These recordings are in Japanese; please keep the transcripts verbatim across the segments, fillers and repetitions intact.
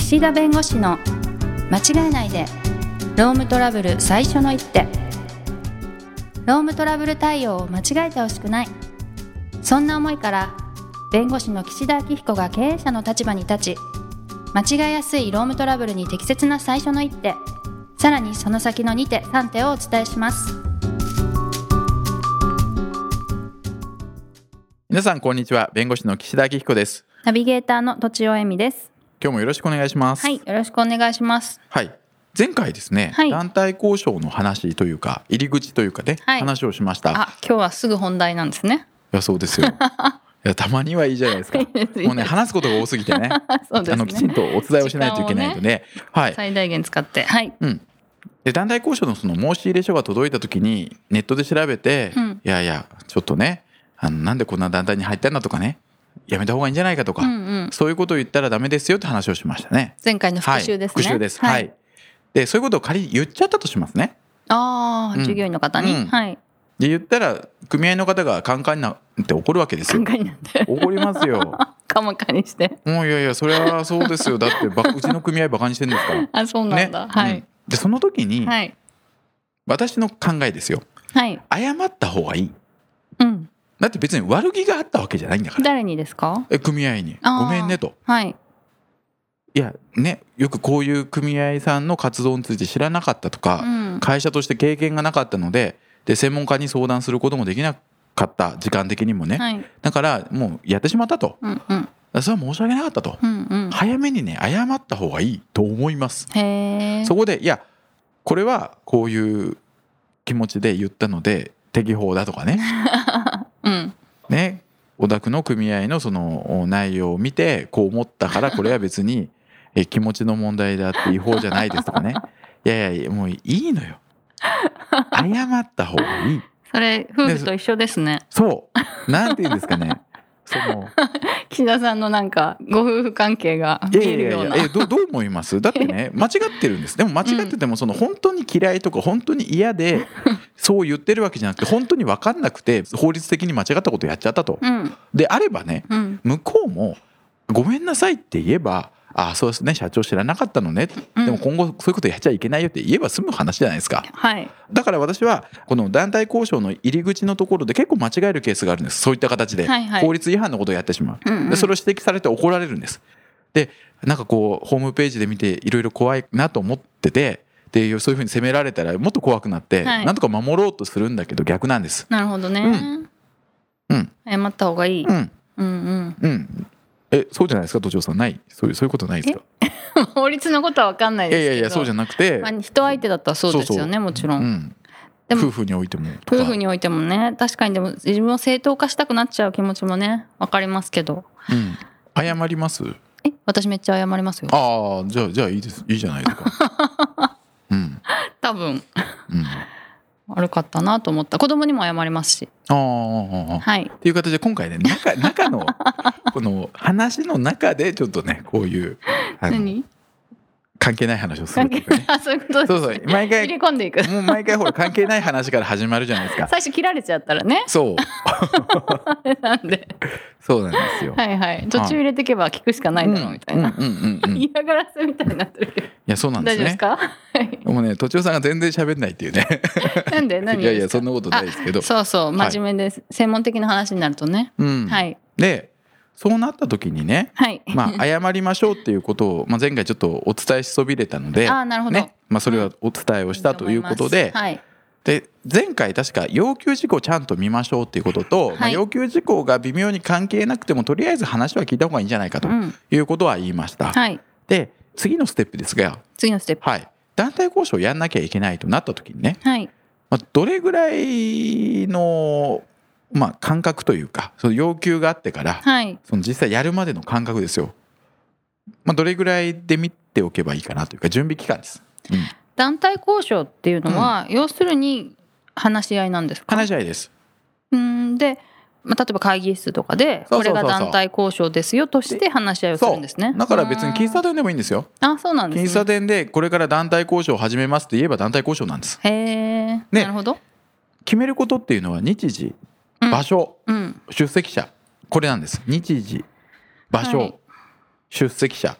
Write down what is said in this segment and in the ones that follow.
岸田弁護士の間違えないでロームトラブル最初の一手。ロームトラブル対応を間違えてほしくない、そんな思いから弁護士の岸田明彦が経営者の立場に立ち、間違えやすいロームトラブルに適切な最初の一手、さらにその先のに手さん手をお伝えします。 皆さんこんにちは。弁護士の岸田明彦です。 ナビゲーターのとちおえみです。 今日もよろしくお願いします。 はい、よろしくお願いします。 はい、前回ですね、はい、団体交渉の話というか入り口というかね、はい、話をしました。 あ、今日はすぐ本題なんですね。 いや、そうですよいや、たまにはいいじゃないですか。いいですもうね、話すことが多すぎてねそうですね、あのきちんとお伝えをしないといけないので、ね、はい、 最大限使って、はい、 うん、で団体交渉のその申し入れ書が届いた時にネットで調べて、うん、いやいやちょっとね、あのなんでこんな団体に入ったんだとかね、やめた方がいいんじゃないかとか、うんうん、そういうことを言ったらダメですよって話をしましたね。 前回の復習ですね。 はい、復習です、はいはい、でそういうことを仮に言っちゃったとしますね。 あ、うん、従業員の方に、うん、はい、で言ったら組合の方がカンカンになって怒るわけですよ。 カンカンになって怒りますよカマカにしてもういやいや、それはそうですよ。だってばうちの組合バカにしてるんですからあ、そうなんだ、ね、はい、うん、 でその時に、はい、私の考えですよ、はい、謝った方がいい、うん、だって別に悪気があったわけじゃないんだから。 誰にですか？ え組合にごめんねと、はい、いやね、よくこういう組合さんの活動について知らなかったとか、うん、会社として経験がなかったので、で専門家に相談することもできなかった、時間的にもね、はい、だからもうやってしまったと、うんうん、それは申し訳なかったと、うんうん、早めにね謝った方がいいと思います。へー。そこでいやこれはこういう気持ちで言ったので適法だとかねうん、ね、お宅の組合のその内容を見てこう思ったからこれは別にえ気持ちの問題であって違法じゃないですとかねいやいやもういいのよ謝った方がいい。 それ夫婦と一緒ですね。 そうなんて言うんですかねその岸田さんのなんかご夫婦関係が見えるような。いやいやいや、え ど, どう思います？だってね間違ってるんです。でも間違っててもその本当に嫌いとか本当に嫌でそう言ってるわけじゃなくて、本当に分かんなくて法律的に間違ったことやっちゃったと、うん、であればね、うん、向こうもごめんなさいって言えば、ああそうですね社長知らなかったのね、うん、でも今後そういうことやっちゃいけないよって言えば済む話じゃないですか、はい、だから私はこの団体交渉の入り口のところで結構間違えるケースがあるんです。そういった形で、はいはい、法律違反のことをやってしまう、うんうん、でそれを指摘されて怒られるんです。でなんかこうホームページで見ていろいろ怖いなと思ってて、でそういうふうに責められたらもっと怖くなって、はい、なんとか守ろうとするんだけど逆なんです。 なるほどね、うんうん、謝った方がいい、うん、うんうんうんえそうじゃないですか、都庁さん。ないそういうそういうことないですか？ 法律のことは分かんないですけど、いやいやいやそうじゃなくて、 まあ、人相手だったらそうですよね。そうそうもちろん、うん、 でも夫婦においても夫婦においてもね、確かに。でも自分を正当化したくなっちゃう気持ちもね分かりますけど、 うん、謝ります？ え私めっちゃ謝りますよ。 ああじゃあじゃあいいです、いいじゃないですか、うん、 多分、うん、悪かったなと思った。子供にも謝りますし、 ああ、はい、っていう形で今回ね 中, 中のこの話の中でちょっとねこういう何関係ない話をするっていうかねそういうことですね。 そうそう毎回入れ込んでいく。 もう毎回ほら関係ない話から始まるじゃないですか最初切られちゃったらね。 そうなんでそうなんですよ。はいはい、途中入れていけば聞くしかないだろうみたいな、嫌がらせみたいになってるけど。いやそうなんですね。 大丈夫ですか？ もうね都庁さんが全然喋んないっていうねなんで何ですか？ いやいやそんなことないですけど、 そうそう真面目です、はい、専門的な話になるとね、うん、はい。 でそうなった時にね、はい、まあ、謝りましょうっていうことを、まあ、前回ちょっとお伝えしそびれたので、 あ、なるほど、 ね、まあ、それはお伝えをしたということで、うん、はい、で前回確か要求事項をちゃんと見ましょうっていうことと、はい、まあ、要求事項が微妙に関係なくてもとりあえず話は聞いた方がいいんじゃないかということは言いました、うん、はい、で次のステップですが、 次のステップ、 はい、団体交渉をやんなきゃいけないとなった時にね、はい、まあ、どれぐらいのまあ、感覚というかその要求があってから、はい、その実際やるまでの感覚ですよ、まあ、どれぐらいで見ておけばいいかなというか準備期間です、うん、 団体交渉っていうのは、うん、要するに話し合いなんですか？ 話し合いです。 うんで、まあ、例えば会議室とかでこれが団体交渉ですよとして話し合いをするんですね。 だから別に喫茶店でもいいんですよ。 あ、そうなんですね。 喫茶店でこれから団体交渉を始めますって言えば団体交渉なんです。 へー、ね、なるほど。 決めることっていうのは日時、場所、うん、出席者、これなんです。日時、場所、はい、出席者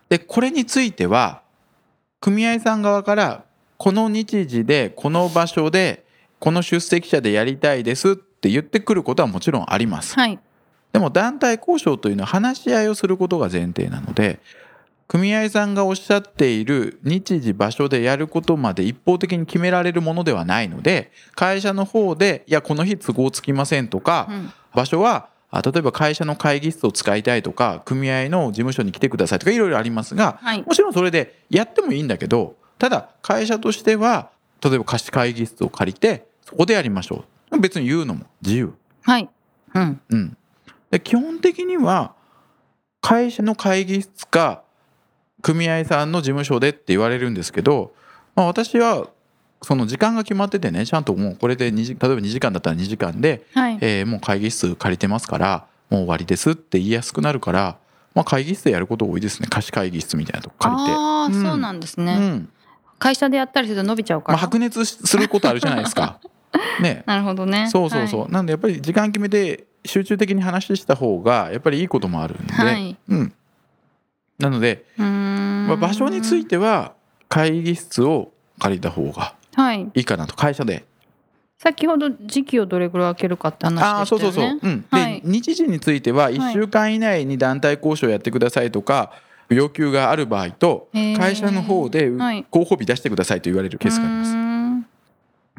でこれについては組合さん側からこの日時でこの場所でこの出席者でやりたいですって言ってくることはもちろんあります、 はい、 でも団体交渉というのは話し合いをすることが前提なので、組合さんがおっしゃっている日時場所でやることまで一方的に決められるものではないので、会社の方でいやこの日都合つきませんとか、うん、場所は例えば会社の会議室を使いたいとか組合の事務所に来てくださいとかいろいろありますが、はい、もちろんそれでやってもいいんだけど、ただ会社としては例えば貸し会議室を借りてそこでやりましょう、別に言うのも自由、 はい、うんうん、で基本的には会社の会議室か組合さんの事務所でって言われるんですけど、まあ、私はその時間が決まっててね、ちゃんともうこれでにじ例えばにじかんだったらにじかんで、はい、えー、もう会議室借りてますからもう終わりですって言いやすくなるから、まあ、会議室でやること多いですね。貸し会議室みたいなとこ借りて。 ああ、 うん、 そうなんですね、うん、会社でやったりすると伸びちゃうから、 まあ、白熱することあるじゃないですかね、 なるほどね。 そうそうそう、はい、なんでやっぱり時間決めて集中的に話した方がやっぱりいいこともあるんで、はい、うん、なのでうーん、 まあ、場所については会議室を借りた方がいいかなと、会社で。 先ほど時期をどれぐらい空けるかって話でしたよね。あ、そうそうそう、 うん、で、はい、日時についてはいっしゅうかん以内に団体交渉やってくださいとか要求がある場合と、会社の方で候補日出してくださいと言われるケースがあります、はい、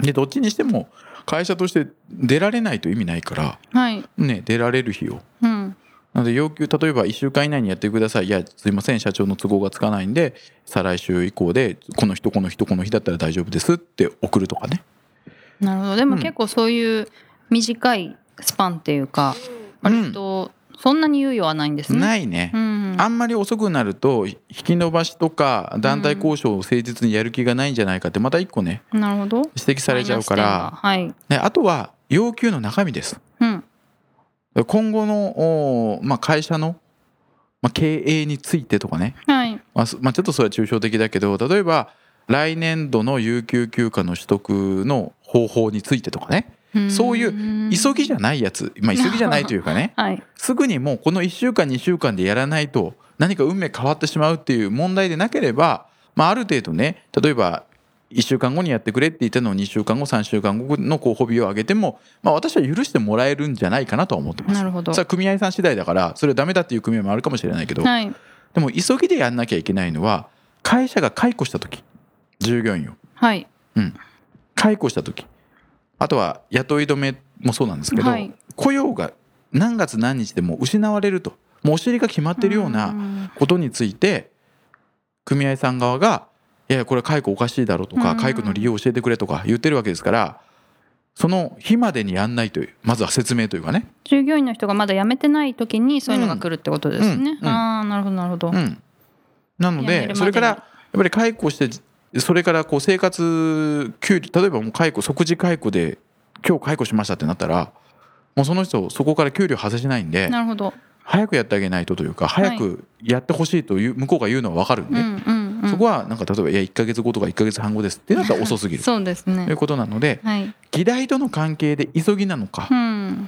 でどっちにしても会社として出られないと意味ないから、はいね、出られる日を、うん、なので要求例えばいっしゅうかん以内にやってください、いやすいません社長の都合がつかないんで再来週以降でこの人この人この日だったら大丈夫ですって送るとかね。 なるほど。でも結構そういう短いスパンっていうか、うん、割とそんなに猶予はないんですね。 ないね、うん、あんまり遅くなると引き延ばしとか団体交渉を誠実にやる気がないんじゃないかってまた一個ね、 なるほど、 指摘されちゃうから、 はいね、あとは要求の中身です、うん、今後の、まあ、会社の、まあ、経営についてとかね、はいまあまあ、ちょっとそれは抽象的だけど、例えば来年度の有給休暇の取得の方法についてとかね、そういう急ぎじゃないやつ、まあ、急ぎじゃないというかね、はい、すぐにもうこのいっしゅうかんにしゅうかんでやらないと何か運命変わってしまうっていう問題でなければ、まあ、ある程度ね、例えばいっしゅうかんごにやってくれって言ったのをにしゅうかんごさんしゅうかんごの候補日を上げても、まあ、私は許してもらえるんじゃないかなとは思ってます。 なるほど。 それは組合さん次第だからそれはダメだっていう組合もあるかもしれないけど、はい、でも急ぎでやんなきゃいけないのは会社が解雇した時、従業員を、はいうん、解雇した時、あとは雇い止めもそうなんですけど、はい、雇用が何月何日でも失われると、もうお尻が決まってるようなことについて組合さん側がいやこれ解雇おかしいだろうとか、解雇の理由を教えてくれとか言ってるわけですから、その日までにやんないという、まずは説明というかね、 従業員の人がまだ辞めてない時にそういうのが来るってことですね、うんうん、ああなるほどなるほど、うん、 なのでそれからやっぱり解雇してそれからこう生活給料、例えばもう解雇即時解雇で今日解雇しましたってなったらもうその人そこから給料発生しないんで、 なるほど、 早くやってあげないとというか早くやってほしいという向こうが言うのは分かるんで、うんうんうん、そこはなんか例えばいやいっかげつごとかいっかげつはんごですってなったら遅すぎるそうですね、 ということなので、はい、議題との関係で急ぎなのか、うん、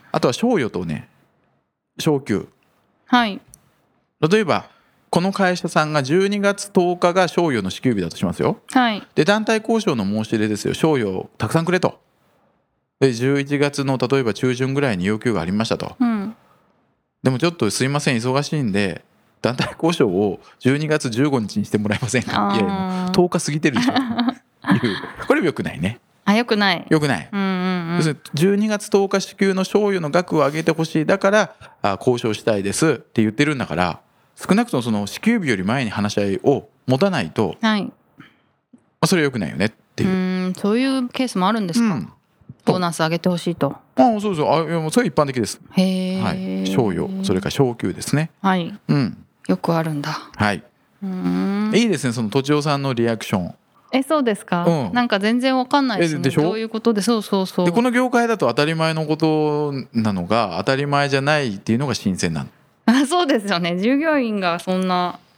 あとは賞与とね昇給、はい、例えばこの会社さんがじゅうにがつとおかが賞与の支給日だとしますよ、はい、で団体交渉の申し入れですよ、賞与をたくさんくれと、でじゅういちがつの例えば中旬ぐらいに要求がありましたと、うん、でもちょっとすいません忙しいんで団体交渉をじゅうにがつじゅうごにちにしてもらえませんか、いやいやとおか過ぎてるでしょいうこれもよくないね、 あよくないよくない、うんうんうん、要するにじゅうにがつとおか支給の賞与の額を上げてほしい、だからあ交渉したいですって言ってるんだから、少なくともその支給日より前に話し合いを持たないと、はい、まあ、それは良くないよねっていう、うーんそういうケースもあるんですか、うん、ボーナス上げてほしいと。 ああそうそう、あいやもうそれは一般的です。 へえ、 はい、賞与それから昇給ですね、 はい、うん、よくあるんだ。 はい、うーんいいですね、そのとちおさんのリアクション。 えそうですか、うん、なんか全然わかんないですね。でしょ、どういうことで、そうそうそう、 でこの業界だと当たり前のことなのが当たり前じゃないっていうのが新鮮なの。 あそうですよね、従業員がそんな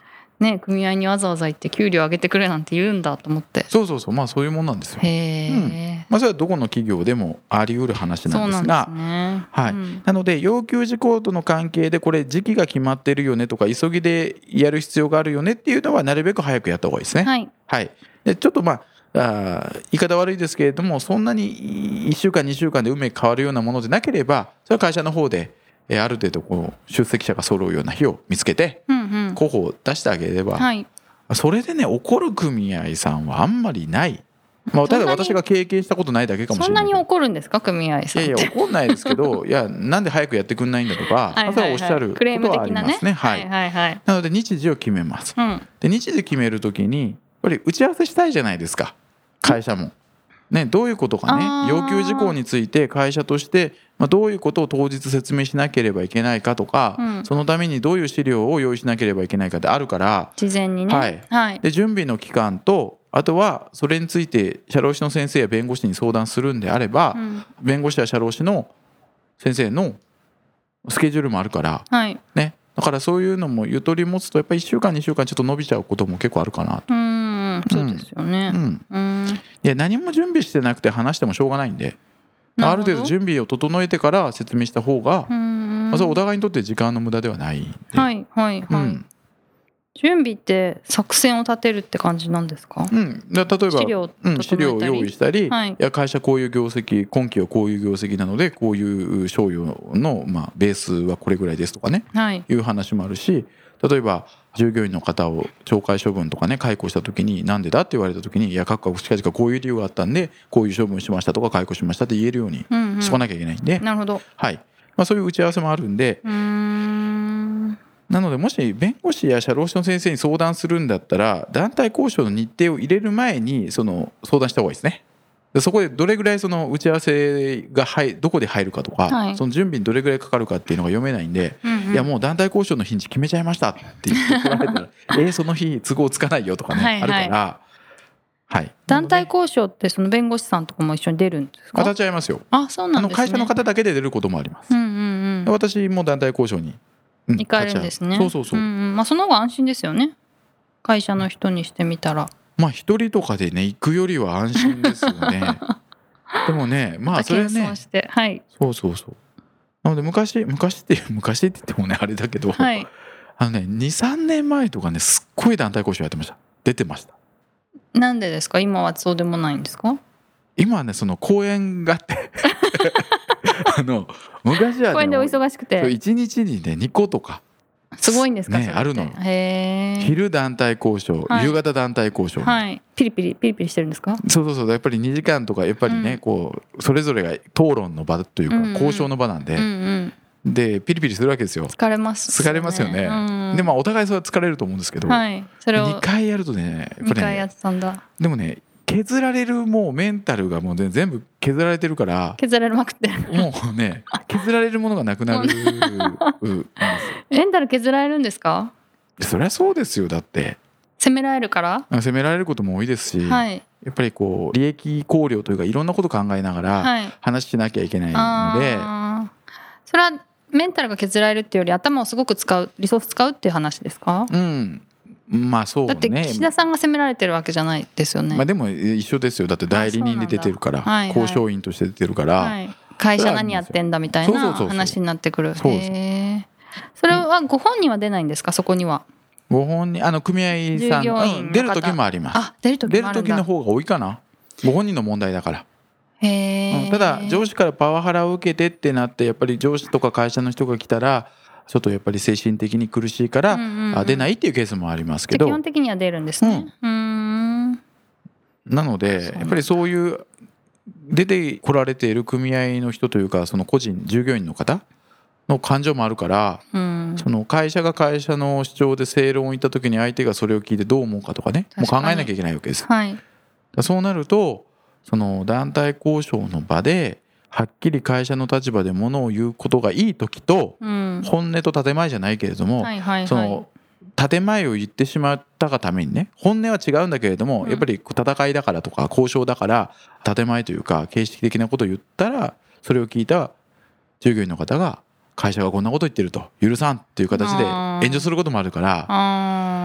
ね、組合にわざわざ行って給料上げてくれなんて言うんだと思って。 そうそうそう、まあそういうもんなんですよ。 へえ、 うん、まあ、それはどこの企業でもあり得る話なんですが、 そうなんですね、 はい、うん、なので要求事項との関係でこれ時期が決まってるよねとか急ぎでやる必要があるよねっていうのはなるべく早くやった方がいいですね。 はい、はい、 でちょっとまああ言い方悪いですけれども、そんなにいっしゅうかんにしゅうかんで運命変わるようなものでなければ、それは会社の方である程度こう出席者が揃うような日を見つけて候補を出してあげれば、はい、それでね怒る組合さんはあんまりない。まあ、ただ私が経験したことないだけかもしれない。 そんなに怒るんですか組合さんって。 いやいや怒んないですけどいやなんで早くやってくんないんだとかはいはい、はい、それはおっしゃることはありますね。はいはいはい、なので日時を決めます、うん、で日時決めるときにやっぱり打ち合わせしたいじゃないですか会社も。ね、どういうことかね、要求事項について会社としてどういうことを当日説明しなければいけないかとか、うん、そのためにどういう資料を用意しなければいけないかってあるから事前にね、 はいはい、で準備の期間とあとはそれについて社労士の先生や弁護士に相談するんであれば、うん、弁護士や社労士の先生のスケジュールもあるから、はいね、だからそういうのもゆとり持つとやっぱりいっしゅうかんにしゅうかんちょっと伸びちゃうことも結構あるかなと。 うんそうですよね、うんうん、 いや何も準備してなくて話してもしょうがないんで、ある程度準備を整えてから説明した方が、まあ、それお互いにとって時間の無駄ではないんで。 はいはいはい、うん、準備って作戦を立てるって感じなんですか？ うん、例えば資料、うん、資料を用意したり、はい、いや会社こういう業績今期はこういう業績なのでこういう賞与の、まあ、ベースはこれぐらいですとかね、はい、いう話もあるし、例えば従業員の方を懲戒処分とかね解雇した時になんでだって言われた時にいや各国近々こういう理由があったんでこういう処分しましたとか解雇しましたって言えるようにしとかなきゃいけないんで、 うんうん、なるほど、 はいまあ、そういう打ち合わせもあるんで、 うーんなのでもし弁護士や社労士の先生に相談するんだったら団体交渉の日程を入れる前にその相談した方がいいですね。でそこでどれぐらいその打ち合わせが入どこで入るかとか、はい、その準備にどれぐらいかかるかっていうのが読めないんで、うんうん、いやもう団体交渉の日にち決めちゃいましたって言ってられたらえー、その日都合つかないよとかね、はいはい、あるから、はい、 団体交渉ってその弁護士さんとかも一緒に出るんですか？ 形合いますよ。 あ、そうなんですね。 あの会社の方だけで出ることもあります、うんうんうん、私も団体交渉に、 うん、行かれるんですね。 そうそうそう、うんうんまあ、その方が安心ですよね会社の人にしてみたら。 まあ一人とかでね行くよりは安心ですよねでもねまあそれね、 はい、 そうそうそうなので昔昔って昔って言ってもねあれだけど、はい、あのね にさんねんまえとかねすっごい団体交渉やってました。出てました。 なんでですか？今はそうでもないんですか？ 今はねその公演があってあの昔は、ね、 公演でお忙しくていちにちにねにことかすごいんですか？ ね、あるの。 へー。 昼団体交渉、はい、夕方団体交渉、 はい、ピリピリピリピリしてるんですか？ そうそうそうやっぱりにじかんとかやっぱりね、うん、こうそれぞれが討論の場というか、うんうん、交渉の場なんで、うんうん、でピリピリするわけですよ。 疲れますよね。疲れますよね、うん、でまあお互いそれは疲れると思うんですけど、 はい、それをにかいやるとねやっぱりねにかいやってたんだ。でもね削られるもうメンタルがもう全部削られてるから削られまくってもうね削られるものがなくなるメンタル削られるんですか？ そりゃそうですよ。だって責められるから責められることも多いですし、はい、やっぱりこう利益考慮というかいろんなこと考えながら話しなきゃいけないので、 はい、それはメンタルが削られるっていうより頭をすごく使うリソース使うっていう話ですか？ うんまあそうね。 だって岸田さんが責められてるわけじゃないですよね。 まあでも一緒ですよ。だって代理人で出てるから、はいはい、交渉員として出てるから、はい、 会社何やってんだみたいな話になってくる。そうそうそうそう。へー。それはご本人は出ないんですか？そこにはご本人あの組合さん、うん、出る時もあります。 あ出る時もあるんだ。 出る時の方が多いかな。ご本人の問題だから。 へー。 うん、ただ上司からパワハラを受けてってなってやっぱり上司とか会社の人が来たらちょっとやっぱり精神的に苦しいから、うんうんうん、出ないっていうケースもありますけど、 基本的には出るんですね、うん、うーんなのでやっぱりそういう出てこられている組合の人というかその個人従業員の方の感情もあるから、うん、その会社が会社の主張で正論を言った時に相手がそれを聞いてどう思うかとかねもう考えなきゃいけないわけです、はい、そうなるとその団体交渉の場ではっきり会社の立場でものを言うことがいい時と、うん、本音と建前じゃないけれども、はいはいはい、その建前を言ってしまったがためにね本音は違うんだけれども、うん、やっぱり戦いだからとか交渉だから建前というか形式的なことを言ったらそれを聞いた従業員の方が会社がこんなこと言ってると許さんっていう形で援助することもあるから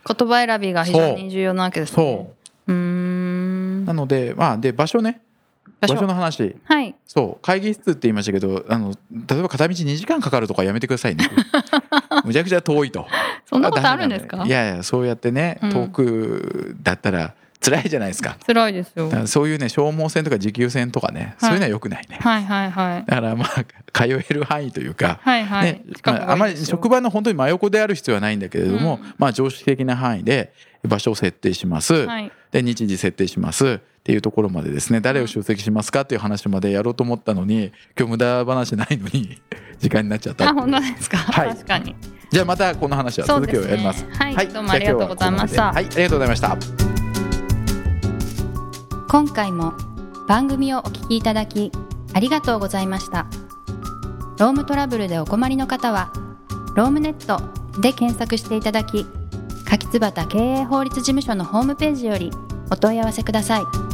言葉選びが非常に重要なわけですね。 そううーんなのでまあで場所ね場所の話、 はい、 そう会議室って言いましたけどあの例えば片道にじかんかかるとかやめてくださいねむちゃくちゃ遠いとそんなことあるんですか。 いやいやそうやってね遠くだったら辛いじゃないですか。 辛いですよ。 そういうね消耗線とか持久戦とかね、はい、そういうのは良くないね、 はいはいはい、 だからまあ通える範囲というか、 はいはいねまあ、あまり職場の本当に真横である必要はないんだけれども、うん、まあ常識的な範囲で場所を設定します、はい、で日時設定しますっていうところまでですね誰を出席しますかっていう話までやろうと思ったのに今日無駄話ないのに時間になっちゃった。 あ本当ですか、はい、確かに。 じゃあまたこの話は続きをやります。 はい、はい、どうもありがとうございました。 はい、ありがとうございました。 今回も番組をお聞きいただきありがとうございました。ロームトラブルでお困りの方はロームネットで検索していただき、柿椿経営法律事務所のホームページよりお問い合わせください。